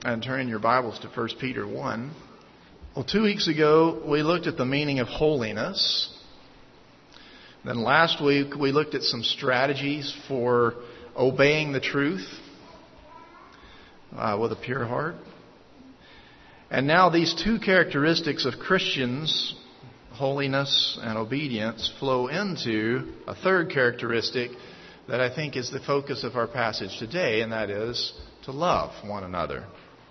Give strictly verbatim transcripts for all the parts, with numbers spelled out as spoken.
and turn your Bibles to First Peter one. Well, two weeks ago, we looked at the meaning of holiness. Then last week, we looked at some strategies for obeying the truth uh, with a pure heart. And now these two characteristics of Christians, holiness and obedience, flow into a third characteristic that I think is the focus of our passage today, and that is to love one another.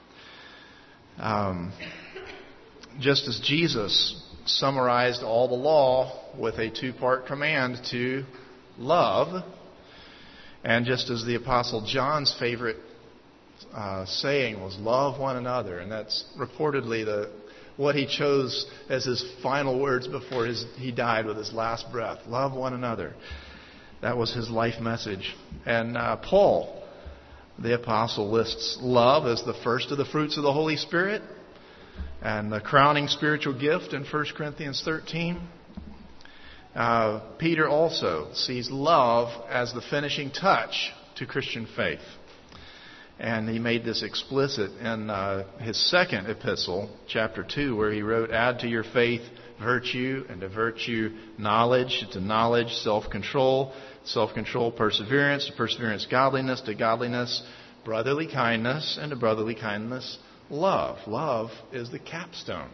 Um, just as Jesus summarized all the law with a two-part command to love, and just as the Apostle John's favorite uh, saying was love one another, and that's reportedly the what he chose as his final words before his, he died with his last breath. Love one another. That was his life message. And uh, Paul, the apostle, lists love as the first of the fruits of the Holy Spirit and the crowning spiritual gift in First Corinthians thirteen. Uh, Peter also sees love as the finishing touch to Christian faith. And he made this explicit in uh, his second epistle, chapter two, where he wrote, "Add to your faith virtue, and to virtue knowledge, to knowledge self-control, self-control perseverance, to perseverance godliness, to godliness brotherly kindness, and to brotherly kindness love." Love is the capstone.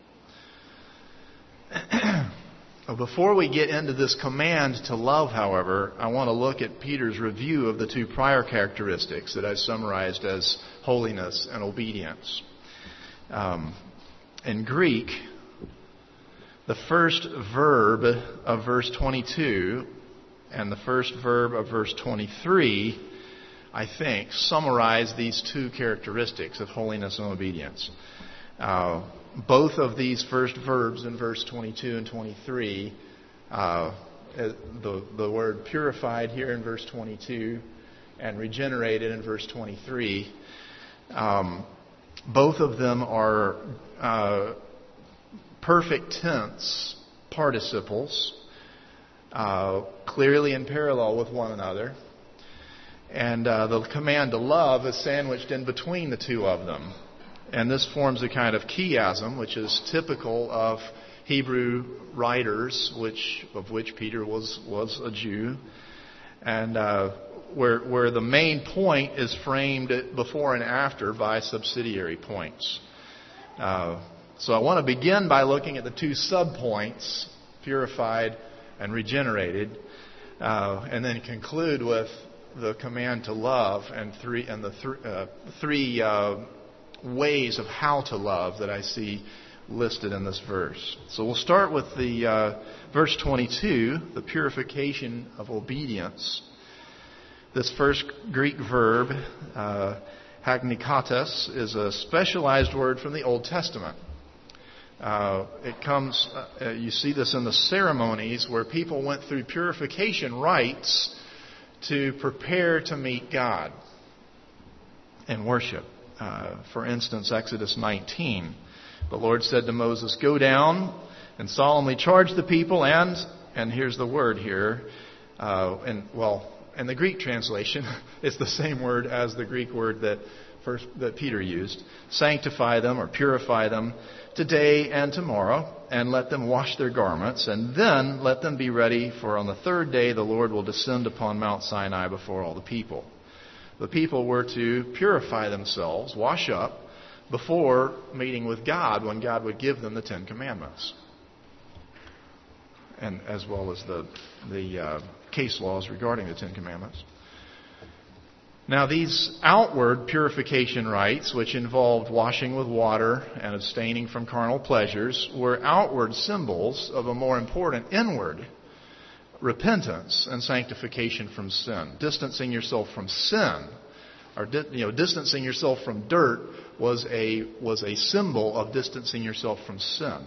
Before we get into this command to love, however, I want to look at Peter's review of the two prior characteristics that I've summarized as holiness and obedience. Um, in Greek, the first verb of verse twenty-two and the first verb of verse twenty-three, I think, summarize these two characteristics of holiness and obedience. Uh, both of these first verbs in verse twenty-two and twenty-three, uh, the, the word purified here in verse twenty-two and regenerated in verse twenty-three, um, both of them are uh, perfect tense participles, uh, clearly in parallel with one another. And uh, the command to love is sandwiched in between the two of them. And this forms a kind of chiasm, which is typical of Hebrew writers, which of which Peter was, was a Jew, and uh, where where the main point is framed before and after by subsidiary points. Uh, so I want to begin by looking at the two subpoints, purified and regenerated, uh, and then conclude with the command to love and three and the th- uh, three. Uh, ways of how to love that I see listed in this verse. So we'll start with the uh, verse twenty-two, the purification of obedience. This first Greek verb, uh, hagnikates, is a specialized word from the Old Testament. Uh, it comes, uh, you see this in the ceremonies where people went through purification rites to prepare to meet God in worship. Uh, for instance, Exodus nineteen, the Lord said to Moses, "Go down and solemnly charge the people and," and here's the word here, uh, and well, in the Greek translation, it's the same word as the Greek word that first that Peter used, "Sanctify them," or purify them, "today and tomorrow, and let them wash their garments, and then let them be ready, for on the third day the Lord will descend upon Mount Sinai before all the people." The people were to purify themselves, wash up, before meeting with God when God would give them the Ten Commandments, and as well as the the uh, case laws regarding the Ten Commandments. Now, these outward purification rites, which involved washing with water and abstaining from carnal pleasures, were outward symbols of a more important inward repentance and sanctification from sin. Distancing yourself from sin, or you know, distancing yourself from dirt, was a was a symbol of distancing yourself from sin.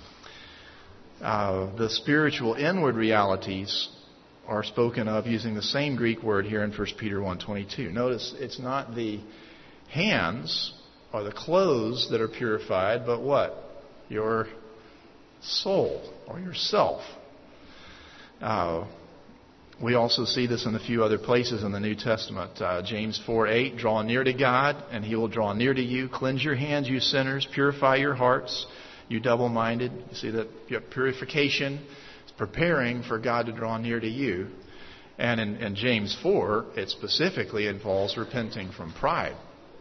Uh, the spiritual inward realities are spoken of using the same Greek word here in First Peter one twenty-two. Notice it's not the hands or the clothes that are purified, but what? Your soul or yourself. Uh, We also see this in a few other places in the New Testament. Uh, James four eight, draw near to God, and He will draw near to you. Cleanse your hands, you sinners. Purify your hearts, you double-minded. You see that you have purification. It's preparing for God to draw near to you. And in, in James four, it specifically involves repenting from pride.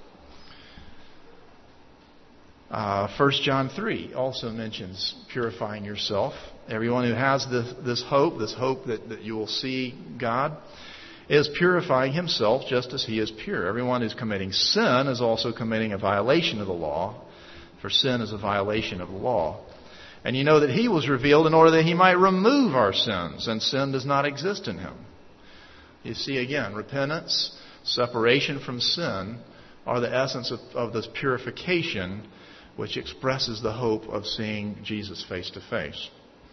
Uh, First John three also mentions purifying yourself. Everyone who has this, this hope, this hope that, that you will see God, is purifying himself just as He is pure. Everyone who's committing sin is also committing a violation of the law, for sin is a violation of the law. And you know that He was revealed in order that He might remove our sins, and sin does not exist in Him. You see again, repentance, separation from sin, are the essence of, of this purification, which expresses the hope of seeing Jesus face to face.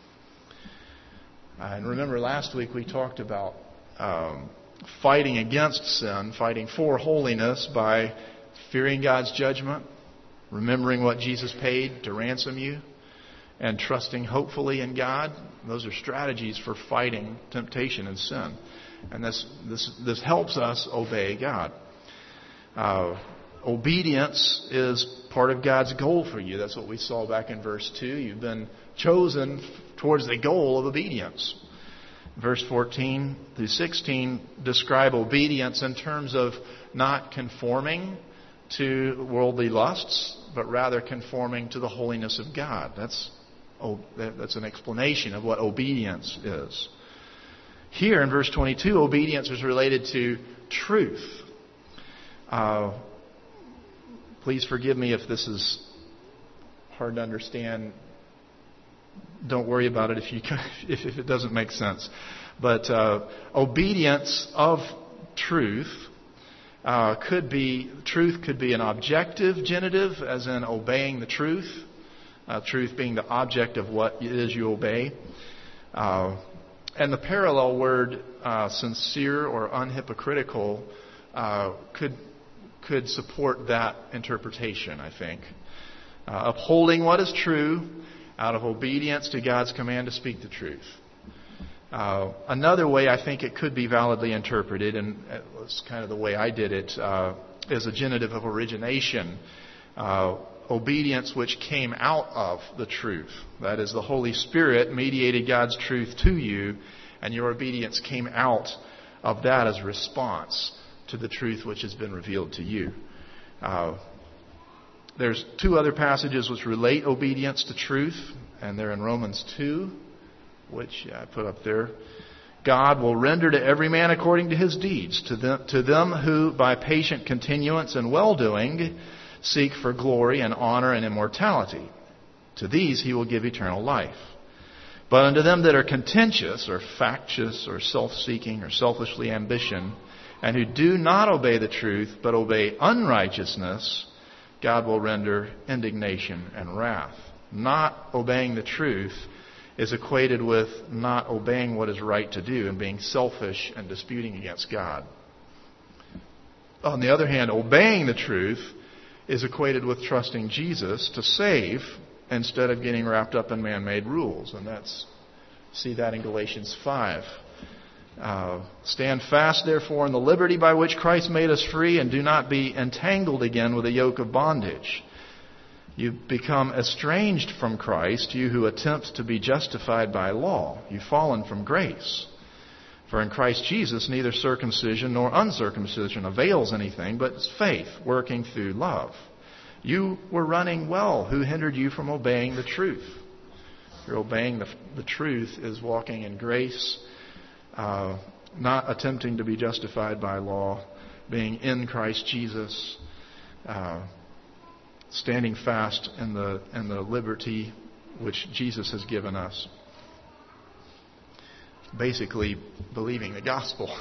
And remember, last week we talked about um, fighting against sin, fighting for holiness by fearing God's judgment, remembering what Jesus paid to ransom you, and trusting hopefully in God. Those are strategies for fighting temptation and sin. And this this this helps us obey God. Uh, obedience is part of God's goal for you. That's what we saw back in verse two. You've been chosen towards the goal of obedience. Verse fourteen through sixteen describe obedience in terms of not conforming to worldly lusts, but rather conforming to the holiness of God. That's that's an explanation of what obedience is. Here in verse twenty-two, obedience is related to truth. Uh, please forgive me if this is hard to understand. Don't worry about it if you if, if it doesn't make sense. But uh, obedience of truth uh, could be truth could be an objective genitive, as in obeying the truth. Uh, truth being the object of what it is you obey. Uh, and the parallel word uh, sincere or unhypocritical uh, could could support that interpretation, I think. Uh, upholding what is true out of obedience to God's command to speak the truth. Uh, another way I think it could be validly interpreted, and it's kind of the way I did it, uh, is a genitive of origination. Uh, obedience which came out of the truth. That is, the Holy Spirit mediated God's truth to you, and your obedience came out of that as a response to the truth which has been revealed to you. Uh, there's two other passages which relate obedience to truth, and they're in Romans two, which I put up there. God will render to every man according to his deeds, to them, to them who by patient continuance and well-doing seek for glory and honor and immortality. To these He will give eternal life. But unto them that are contentious or factious or self-seeking or selfishly ambition, and who do not obey the truth but obey unrighteousness, God will render indignation and wrath. Not obeying the truth is equated with not obeying what is right to do and being selfish and disputing against God. On the other hand, obeying the truth is equated with trusting Jesus to save instead of getting wrapped up in man-made rules. And that's see that in Galatians five. Uh, Stand fast, therefore, in the liberty by which Christ made us free, and do not be entangled again with a yoke of bondage. You've become estranged from Christ, you who attempt to be justified by law. You've fallen from grace. For in Christ Jesus, neither circumcision nor uncircumcision avails anything, but it's faith working through love. You were running well. Who hindered you from obeying the truth? You're obeying the, the truth is walking in grace, uh, not attempting to be justified by law, being in Christ Jesus, uh, standing fast in the in the liberty which Jesus has given us. Basically, believing the gospel.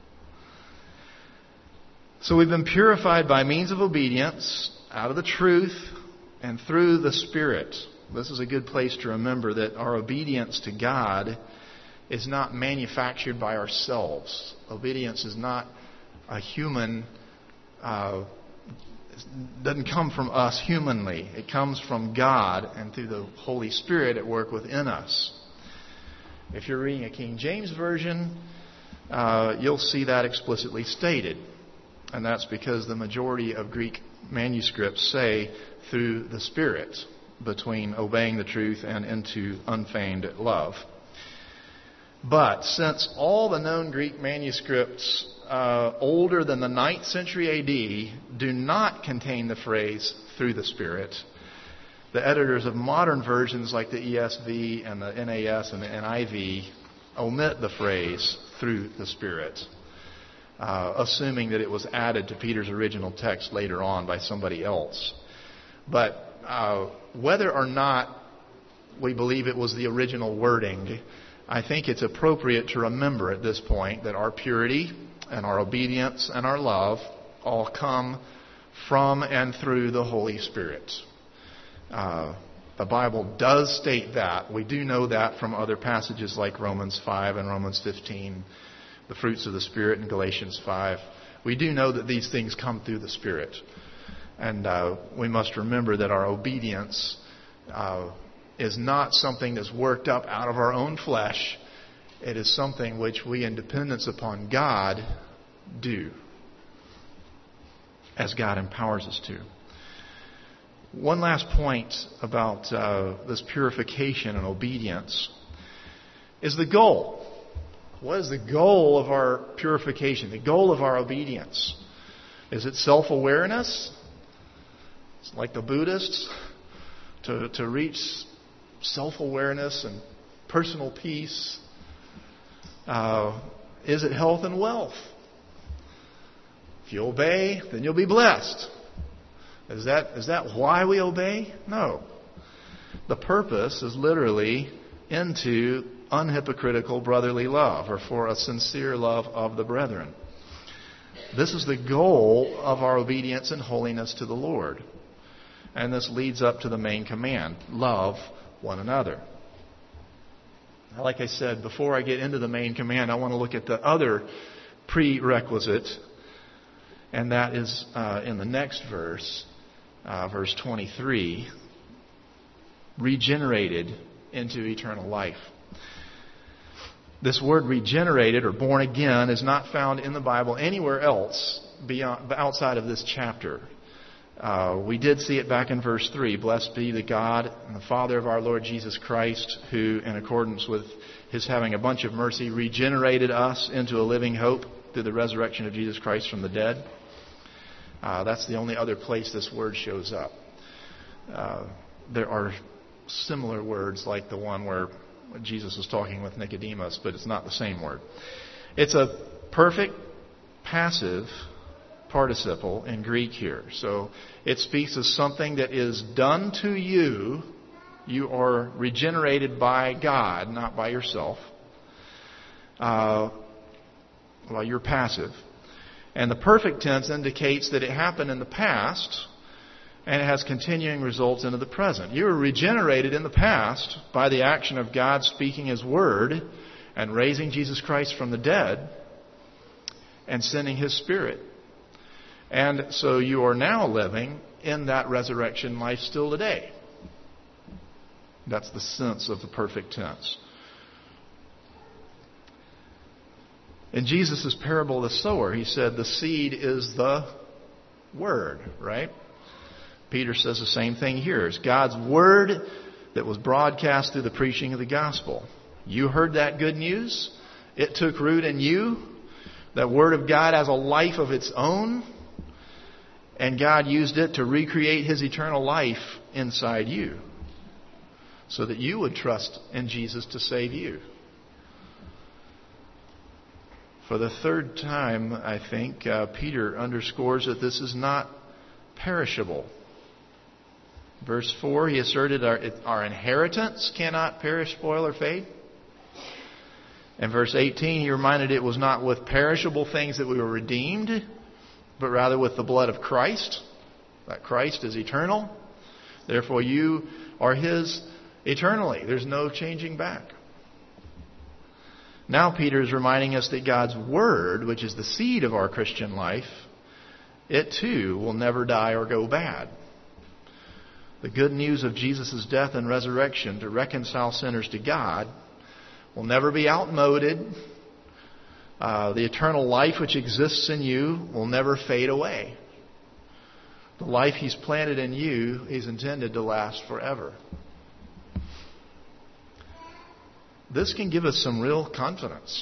So we've been purified by means of obedience, out of the truth, and through the Spirit. This is a good place to remember that our obedience to God is not manufactured by ourselves. Obedience is not a human, uh, doesn't come from us humanly. It comes from God and through the Holy Spirit at work within us. If you're reading a King James Version, uh, you'll see that explicitly stated. And that's because the majority of Greek manuscripts say through the Spirit, between obeying the truth and into unfeigned love. But since all the known Greek manuscripts uh, older than the ninth century A D do not contain the phrase through the Spirit, the editors of modern versions like the E S V and the N A S and the N I V omit the phrase through the Spirit, uh, assuming that it was added to Peter's original text later on by somebody else. But uh, whether or not we believe it was the original wording, I think it's appropriate to remember at this point that our purity and our obedience and our love all come from and through the Holy Spirit. Uh, the Bible does state that. We do know that from other passages like Romans five and Romans fifteen, the fruits of the Spirit in Galatians five. We do know that these things come through the Spirit. And uh, we must remember that our obedience uh, is not something that's worked up out of our own flesh. It is something which we, in dependence upon God, do, as God empowers us to. One last point about uh, this purification and obedience is the goal. What is the goal of our purification, the goal of our obedience? Is it self-awareness? It's like the Buddhists, to, to reach self-awareness and personal peace. Uh, is it health and wealth? If you obey, then you'll be blessed. Is that is that why we obey? No. The purpose is literally into unhypocritical brotherly love, or for a sincere love of the brethren. This is the goal of our obedience and holiness to the Lord. And this leads up to the main command: love one another. Now, like I said, before I get into the main command, I want to look at the other prerequisite, and that is uh, in the next verse, uh, verse twenty-three, regenerated into eternal life. This word regenerated or born again is not found in the Bible anywhere else beyond, outside of this chapter. Uh, we did see it back in verse three. Blessed be the God and the Father of our Lord Jesus Christ, who, in accordance with His having a bunch of mercy, regenerated us into a living hope through the resurrection of Jesus Christ from the dead. Uh, that's the only other place this word shows up. Uh, there are similar words like the one where Jesus was talking with Nicodemus, but it's not the same word. It's a perfect passive participle in Greek here. So it speaks of something that is done to you. You are regenerated by God, not by yourself. Uh, well, you're passive. And the perfect tense indicates that it happened in the past, and it has continuing results into the present. You were regenerated in the past by the action of God speaking His Word and raising Jesus Christ from the dead and sending His Spirit. And so you are now living in that resurrection life still today. That's the sense of the perfect tense. In Jesus' parable of the sower, He said the seed is the Word, right? Peter says the same thing here. It's God's Word that was broadcast through the preaching of the gospel. You heard that good news. It took root in you. That Word of God has a life of its own. And God used it to recreate His eternal life inside you, so that you would trust in Jesus to save you. For the third time, I think, uh, Peter underscores that this is not perishable. Verse four, he asserted our, our inheritance cannot perish, spoil, or fade. In verse eighteen, he reminded it was not with perishable things that we were redeemed, but rather with the blood of Christ. That Christ is eternal. Therefore, you are His eternally. There's no changing back. Now Peter is reminding us that God's Word, which is the seed of our Christian life, it too will never die or go bad. The good news of Jesus' death and resurrection to reconcile sinners to God will never be outmoded, Uh, the eternal life which exists in you will never fade away. The life He's planted in you is intended to last forever. This can give us some real confidence.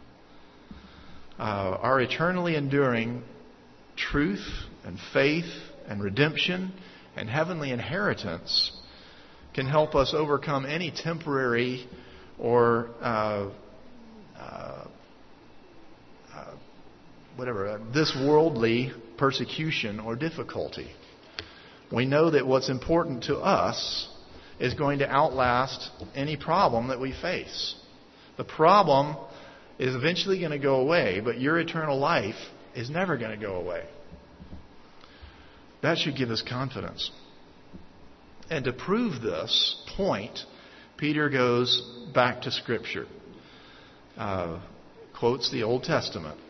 Uh, our eternally enduring truth and faith and redemption and heavenly inheritance can help us overcome any temporary or uh, uh, uh, whatever, uh, this worldly persecution or difficulty. We know that what's important to us is going to outlast any problem that we face. The problem is eventually going to go away, but your eternal life is never going to go away. That should give us confidence. And to prove this point, Peter goes back to Scripture, uh, quotes the Old Testament.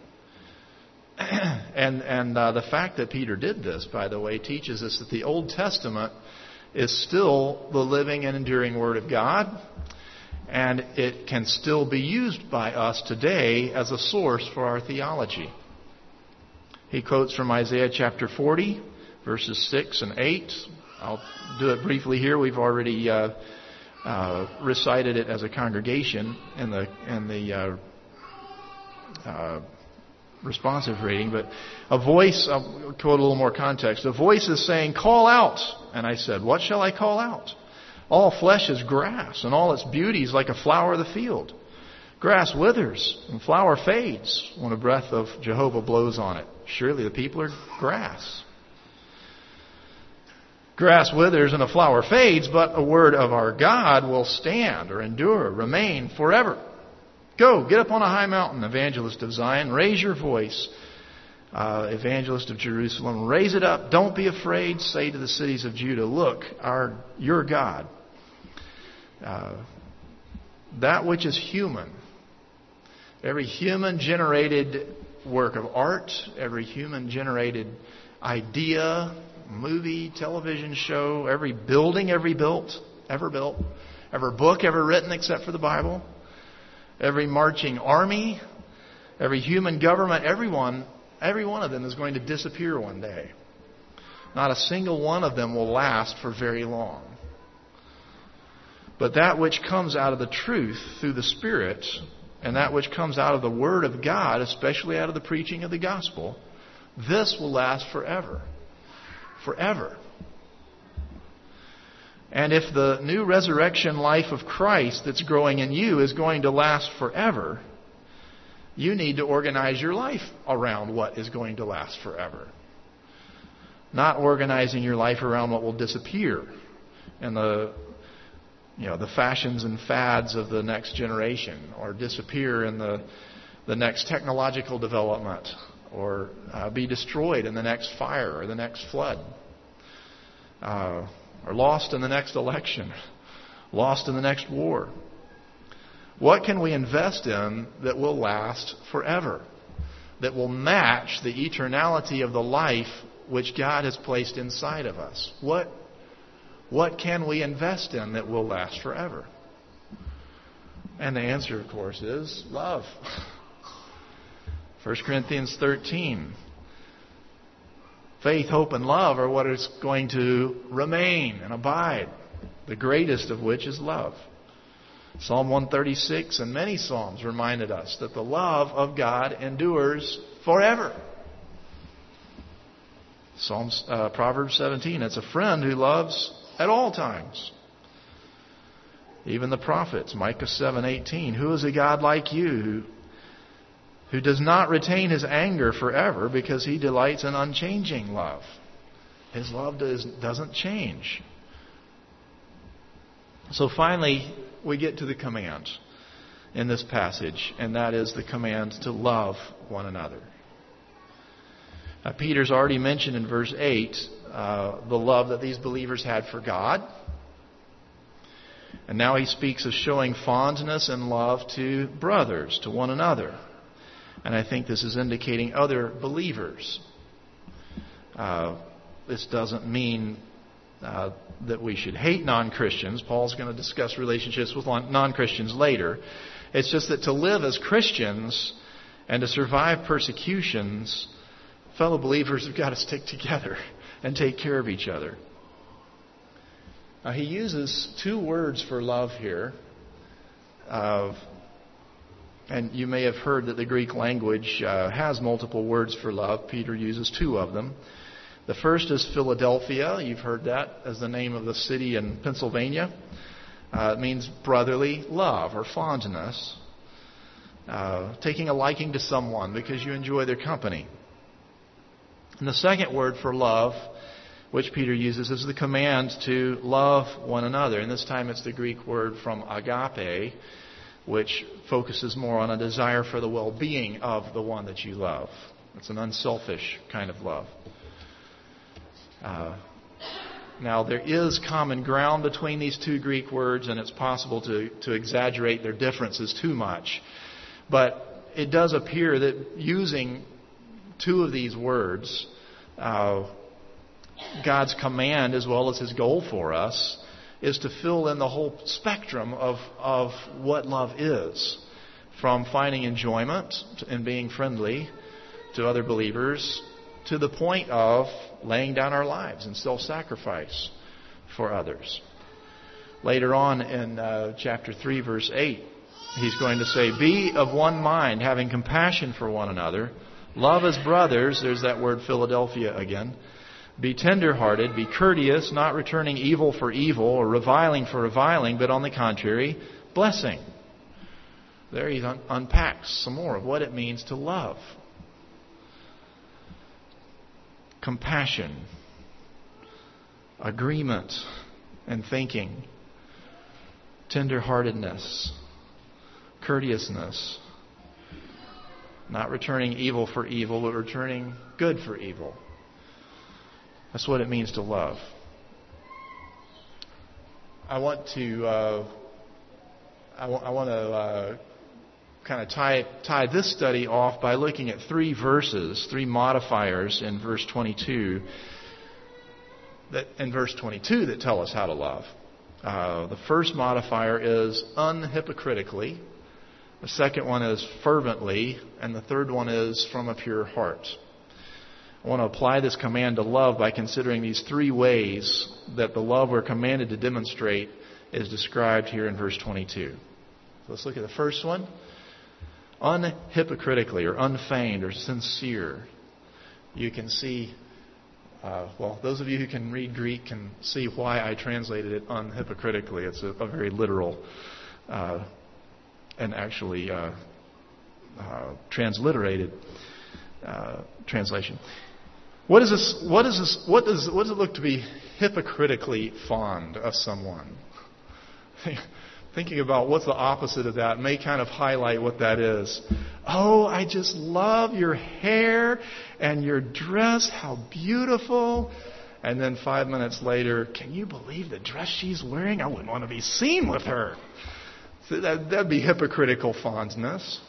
and and uh, the fact that Peter did this, by the way, teaches us that the Old Testament is still the living and enduring Word of God, and it can still be used by us today as a source for our theology. He quotes from Isaiah chapter forty, verses six and eight. I'll do it briefly here. We've already uh, uh, recited it as a congregation in the in the uh, uh, responsive reading. But a voice, I'll quote a little more context. A voice is saying, "Call out." And I said, "What shall I call out? All flesh is grass, and all its beauty is like a flower of the field. Grass withers, and flower fades when a breath of Jehovah blows on it. Surely the people are grass. Grass withers and a flower fades, but a word of our God will stand or endure, remain forever. Go, get up on a high mountain, evangelist of Zion. Raise your voice, uh, evangelist of Jerusalem. Raise it up. Don't be afraid. Say to the cities of Judah, look, our your God. Uh, that which is human, every human-generated work of art, every human-generated idea, movie, television show, every building ever built, ever built, every book ever written except for the Bible, every marching army, every human government, everyone, every one of them is going to disappear one day. Not a single one of them will last for very long. But that which comes out of the truth through the Spirit, and that which comes out of the Word of God, especially out of the preaching of the gospel, this will last forever. Forever. And if the new resurrection life of Christ that's growing in you is going to last forever, you need to organize your life around what is going to last forever. Not organizing your life around what will disappear and the you know the fashions and fads of the next generation, or disappear in the the next technological development, or uh, be destroyed in the next fire or the next flood, uh, or lost in the next election, lost in the next war. What can we invest in that will last forever, that will match the eternality of the life which God has placed inside of us? What, what can we invest in that will last forever? And the answer, of course, is love. First Corinthians thirteen. Faith, hope, and love are what is going to remain and abide, the greatest of which is love. Psalm one thirty-six and many Psalms reminded us that the love of God endures forever. Psalms, uh, Proverbs seventeen, it's a friend who loves at all times. Even the prophets, Micah seven eighteen, who is a God like you who, who does not retain his anger forever because he delights in unchanging love. His love does, doesn't change. So finally, we get to the command in this passage, and that is the command to love one another. Now, Peter's already mentioned in verse eight uh, the love that these believers had for God. And now he speaks of showing fondness and love to brothers, to one another. And I think this is indicating other believers. Uh, this doesn't mean uh, that we should hate non-Christians. Paul's going to discuss relationships with non-Christians later. It's just that to live as Christians And to survive persecutions, fellow believers have got to stick together and take care of each other. Now, he uses two words for love here. Uh, and you may have heard that the Greek language uh, has multiple words for love. Peter uses two of them. The first is Philadelphia. You've heard that as the name of the city in Pennsylvania. Uh, it means brotherly love or fondness. Uh, taking a liking to someone because you enjoy their company. And the second word for love, which Peter uses, is the command to love one another. And this time it's the Greek word from agape, which focuses more on a desire for the well-being of the one that you love. It's an unselfish kind of love. Uh, now, there is common ground between these two Greek words, and it's possible to, to exaggerate their differences too much. But it does appear that using two of these words, uh, God's command as well as His goal for us is to fill in the whole spectrum of, of what love is. From finding enjoyment and being friendly to other believers to the point of laying down our lives in self-sacrifice for others. Later on in uh, chapter three, verse eight, he's going to say, "Be of one mind, having compassion for one another. Love as brothers," there's that word Philadelphia again. "Be tender-hearted, be courteous, not returning evil for evil or reviling for reviling, but on the contrary, blessing." There he un- unpacks some more of what it means to love. Compassion, agreement and thinking, tender-heartedness, courteousness, not returning evil for evil, but returning good for evil. That's what it means to love. I want to uh, I, w- I want to uh, kind of tie tie this study off by looking at three verses, three modifiers in verse twenty-two. That in verse twenty-two that tell us how to love. Uh, the first modifier is unhypocritically. The second one is fervently, and the third one is from a pure heart. I want to apply this command to love by considering these three ways that the love we're commanded to demonstrate is described here in verse twenty-two. So let's look at the first one. Unhypocritically, or unfeigned, or sincere. You can see, uh, well, those of you who can read Greek can see why I translated it unhypocritically. It's a, a very literal uh, and actually uh, uh, transliterated uh, translation. What is this? What is this? What does what does it look to be hypocritically fond of someone? Thinking about what's the opposite of that may kind of highlight what that is. Oh, I just love your hair and your dress. How beautiful! And then five minutes later, can you believe the dress she's wearing? I wouldn't want to be seen with her. So that, that'd be hypocritical fondness.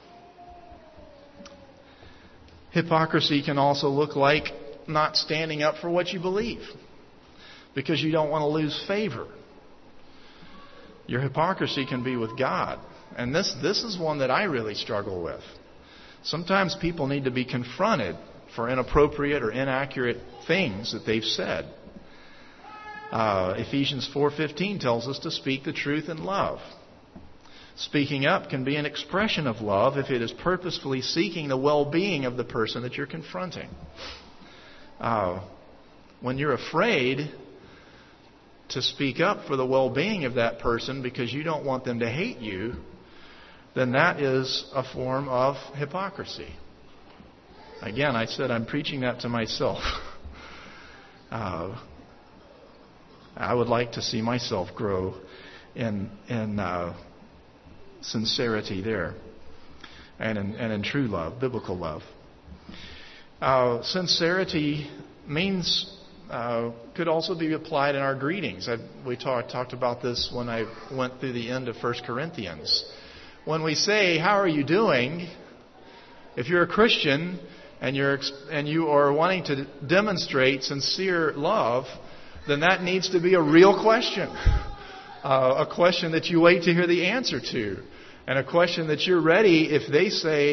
Hypocrisy can also look like not standing up for what you believe because you don't want to lose favor. Your hypocrisy can be with God. And this, this is one that I really struggle with. Sometimes people need to be confronted for inappropriate or inaccurate things that they've said. Uh, Ephesians four fifteen tells us to speak the truth in love. Speaking up can be an expression of love if it is purposefully seeking the well-being of the person that you're confronting. Uh, when you're afraid to speak up for the well-being of that person because you don't want them to hate you, then that is a form of hypocrisy. Again, I said I'm preaching that to myself. uh, I would like to see myself grow in in uh, sincerity there, and in, and in true love, biblical love. Uh, sincerity means uh, could also be applied in our greetings. I, we talk, talked about this when I went through the end of First Corinthians. When we say, "How are you doing?" If you're a Christian and you're and you are wanting to demonstrate sincere love, then that needs to be a real question, uh, a question that you wait to hear the answer to. And a question that you're ready, if they say,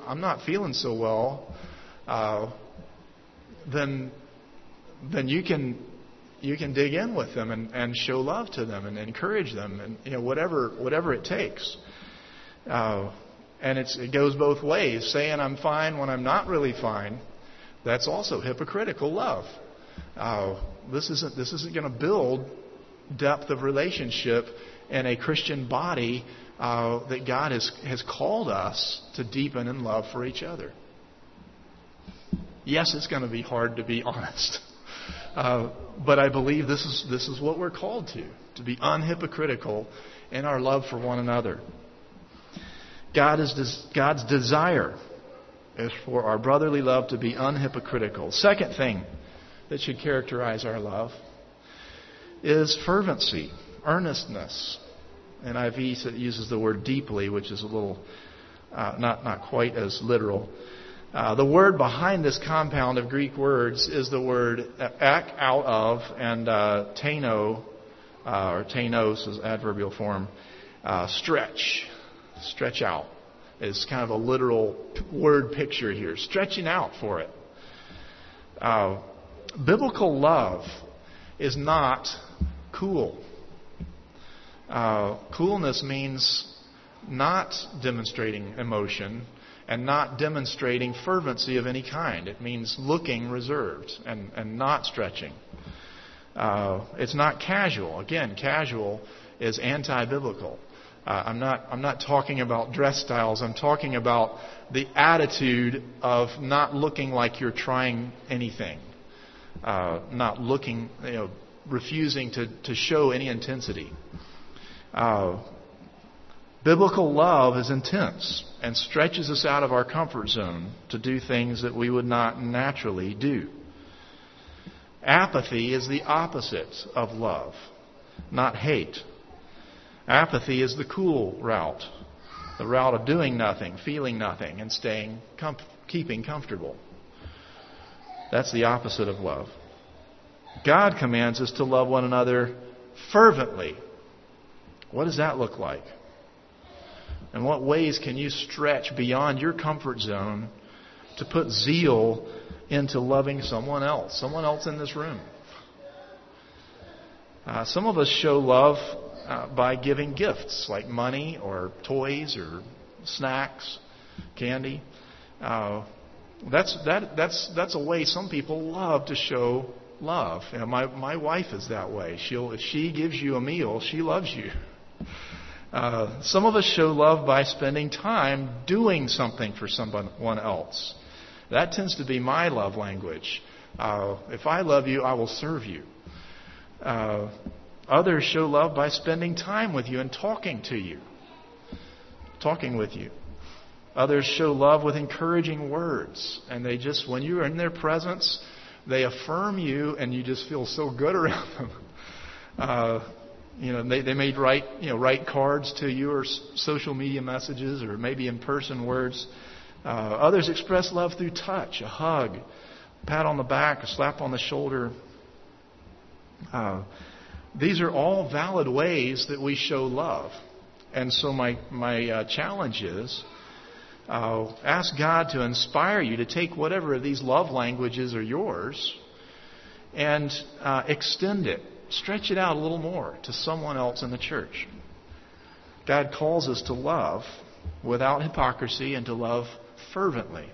I'm not feeling so well, uh, then then you can you can dig in with them and, and show love to them and encourage them, and you know whatever whatever it takes. Uh, and it's it goes both ways. Saying I'm fine when I'm not really fine, that's also hypocritical love. Uh, this isn't this isn't going to build depth of relationship in a Christian body uh, that God has has called us to deepen in love for each other. Yes, it's going to be hard to be honest, uh, but I believe this is this is what we're called to: to be unhypocritical in our love for one another. God is God's desire is for our brotherly love to be unhypocritical. Second thing that should characterize our love is fervency, earnestness. N I V uses the word deeply, which is a little uh, not not quite as literal. Uh, the word behind this compound of Greek words is the word ek, out of, and uh, teno, uh, or tenos is adverbial form, uh, stretch, stretch out. Is kind of a literal word picture here, stretching out for it. Uh, biblical love is not cool. Uh, coolness means not demonstrating emotion and not demonstrating fervency of any kind. It means looking reserved and, and not stretching. Uh, it's not casual. Again, casual is anti-biblical. Uh, I'm not I'm not talking about dress styles. I'm talking about the attitude of not looking like you're trying anything. Uh, not looking, you know, refusing to, to show any intensity. Uh, biblical love is intense and stretches us out of our comfort zone to do things that we would not naturally do. Apathy is the opposite of love, not hate. Apathy is the cool route, the route of doing nothing, feeling nothing, and staying, com- keeping comfortable. That's the opposite of love. God commands us to love one another fervently. What does that look like? In what ways can you stretch beyond your comfort zone to put zeal into loving someone else, someone else in this room? Uh, some of us show love Uh, by giving gifts like money or toys or snacks, candy. Uh, that's that that's that's a way some people love to show love. You know, my my wife is that way. She'll if she gives you a meal, she loves you. Uh, some of us show love by spending time doing something for someone else. That tends to be my love language. Uh, if I love you, I will serve you. Uh, Others show love by spending time with you and talking to you. Talking with you. Others show love with encouraging words. And they just, when you are in their presence, they affirm you and you just feel so good around them. Uh, you know, they, they may write, you know, write cards to you or social media messages or maybe in-person words. Uh, others express love through touch, a hug, a pat on the back, a slap on the shoulder. Uh, These are all valid ways that we show love. And so my, my uh, challenge is, uh, ask God to inspire you to take whatever of these love languages are yours and uh, extend it, stretch it out a little more to someone else in the church. God calls us to love without hypocrisy and to love fervently.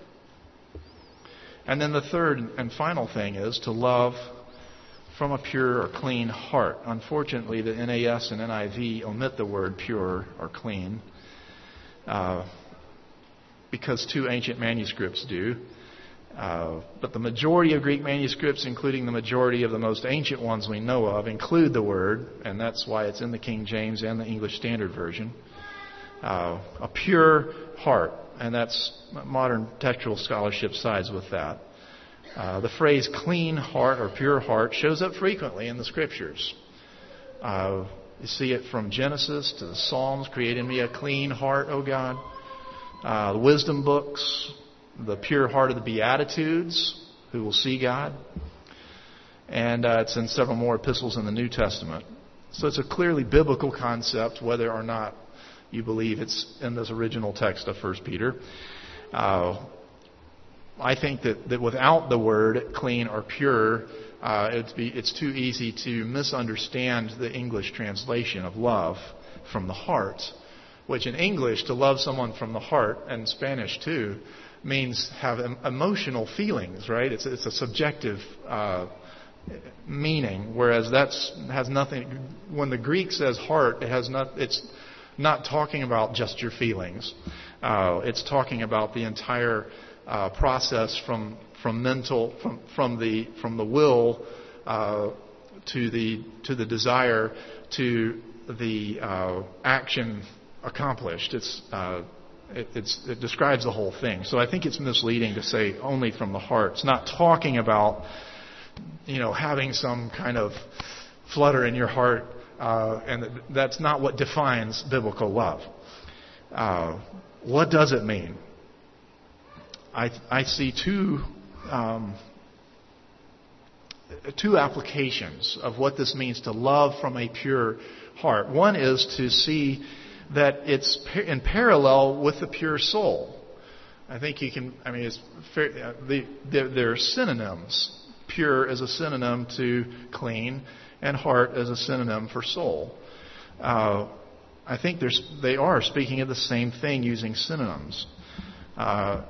And then the third and final thing is to love from a pure or clean heart. Unfortunately, the N A S and N I V omit the word pure or clean uh, because two ancient manuscripts do. Uh, but the majority of Greek manuscripts, including the majority of the most ancient ones we know of, include the word, and that's why it's in the King James and the English Standard Version. Uh, a pure heart, and that's modern textual scholarship sides with that. Uh, the phrase clean heart or pure heart shows up frequently in the Scriptures. Uh, you see it from Genesis to the Psalms, create in me a clean heart, O God. Uh, the wisdom books, the pure heart of the Beatitudes, who will see God. And uh, it's in several more epistles in the New Testament. So it's a clearly biblical concept, whether or not you believe it's in this original text of First Peter. Uh, I think that, that without the word clean or pure, uh, it's, be, it's too easy to misunderstand the English translation of love from the heart, which in English, to love someone from the heart, and Spanish too, means have emotional feelings, right? It's, it's a subjective uh, meaning, whereas that's has nothing. When the Greek says heart, it has not. It's not talking about just your feelings. Uh, it's talking about the entire uh, process from from mental from from the from the will uh, to the to the desire to the uh, action accomplished. It's uh, it, it's it describes the whole thing. So I think it's misleading to say only from the heart. It's not talking about, you know, having some kind of flutter in your heart, uh, and that's not what defines biblical love. Uh, what does it mean? I I see two um, two applications of what this means to love from a pure heart. One is to see that it's in parallel with the pure soul. I think you can. I mean, it's fair, the, the, they're synonyms. Pure is a synonym to clean, and heart is a synonym for soul. Uh, I think there's, they are speaking of the same thing using synonyms. Uh,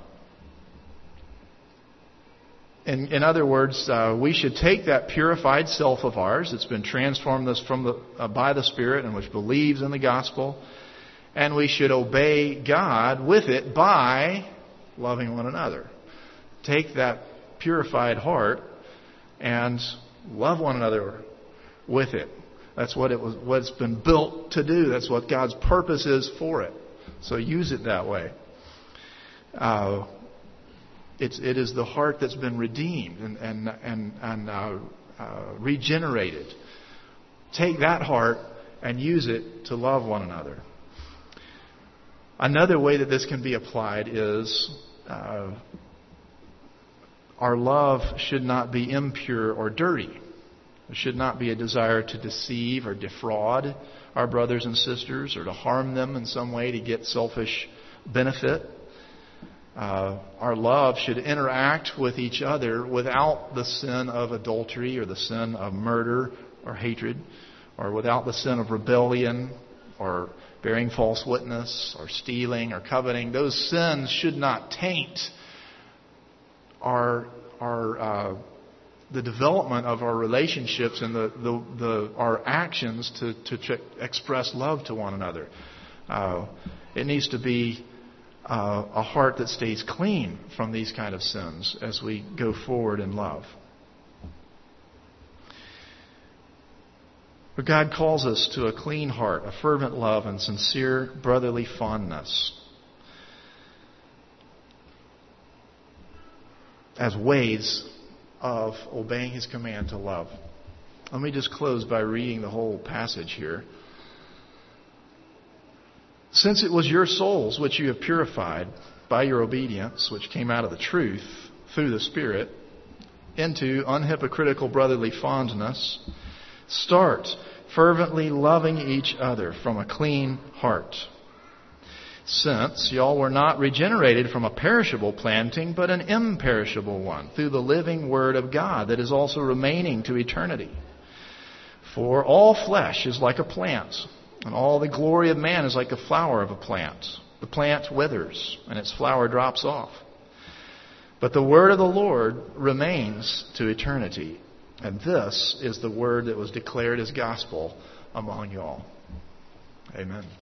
in, in other words, uh, we should take that purified self of ours that's been transformed us from the, uh, by the Spirit and which believes in the gospel, and we should obey God with it by loving one another. Take that purified heart and love one another with it. That's what it was. What it's been built to do. That's what God's purpose is for it. So use it that way. Uh, it's it is the heart that's been redeemed and and and, and uh, uh, regenerated. Take that heart and use it to love one another. Another way that this can be applied is uh, our love should not be impure or dirty. There should not be a desire to deceive or defraud our brothers and sisters or to harm them in some way to get selfish benefit. Uh, our love should interact with each other without the sin of adultery or the sin of murder or hatred, or without the sin of rebellion or bearing false witness or stealing or coveting. Those sins should not taint our our uh, the development of our relationships and the, the, the our actions to, to ch- express love to one another. Uh, it needs to be uh, a heart that stays clean from these kind of sins as we go forward in love. But God calls us to a clean heart, a fervent love, and sincere brotherly fondness as ways of obeying His command to love. Let me just close by reading the whole passage here. Since it was your souls which you have purified by your obedience, which came out of the truth through the Spirit, into unhypocritical brotherly fondness, start fervently loving each other from a clean heart. Since y'all were not regenerated from a perishable planting, but an imperishable one, through the living Word of God that is also remaining to eternity. For all flesh is like a plant, and all the glory of man is like the flower of a plant. The plant withers, and its flower drops off. But the word of the Lord remains to eternity. And this is the word that was declared as gospel among y'all. Amen.